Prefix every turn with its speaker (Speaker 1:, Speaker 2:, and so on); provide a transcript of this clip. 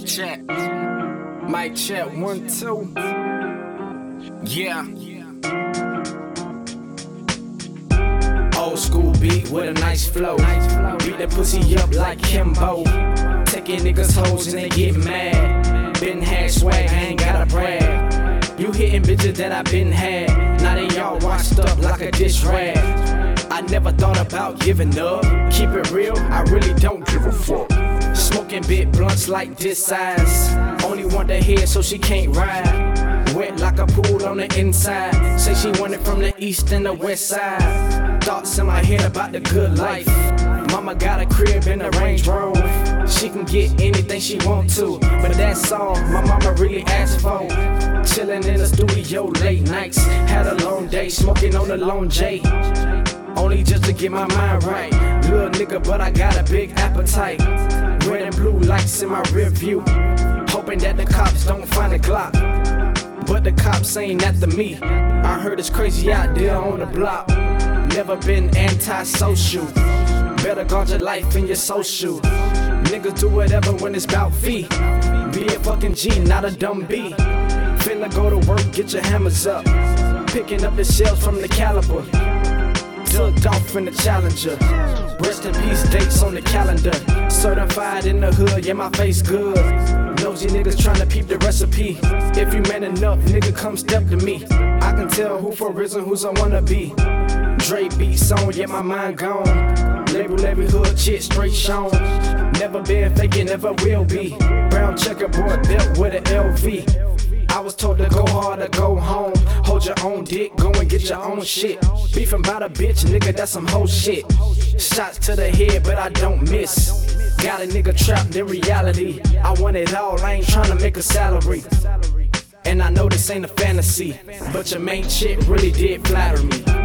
Speaker 1: check. Mic check, 1, 2. Yeah. Old school beat with a nice flow. Beat the pussy up like Kimbo. Taking niggas hoes and they get mad. Been had swag, I ain't gotta brag. You hitting bitches that I been had. Now they all washed up like a dish rag. I never thought about giving up. Keep it real, I really don't give a fuck. Smoking big blunts like this size. Only want the head so she can't ride. Wet like a pool on the inside. Say she want it from the east and the west side. Thoughts in my head about the good life. Mama got a crib in a Range Rover. She can get anything she want to, but that's all my mama really asked for. Chillin' in the studio late nights. Had a long day, smoking on the long J. Only just to get my mind right. Little nigga, but I got a big appetite. Red and blue lights in my rear view. Hoping that the cops don't find a Glock, but the cops ain't after me. I heard it's crazy out there on the block. Never been anti-social. Better guard your life and your social. Niggas do whatever when it's bout fee. Be a fucking G, not a dumb B. Finna go to work, get your hammers up. Picking up the shells from the caliber. Tucked off in the Challenger. Rest in peace dates on the calendar. Certified in the hood, yeah, my face good. Nosy niggas tryna peep the recipe. If you man enough, nigga, come step to me. I can tell who for reason, who's I wanna be. Dre beats on, yeah, my mind gone. Label every hood shit straight shown. Never been faking, never will be. Brown checkerboard belt with an LV. I was told to go hard or go home. Hold your own dick, go and get your own shit. Beefing about a bitch, nigga, that's some whole shit. Shots to the head, but I don't miss. Got a nigga trapped in reality. I want it all, I ain't tryna make a salary. And I know this ain't a fantasy, but your main chick really did flatter me.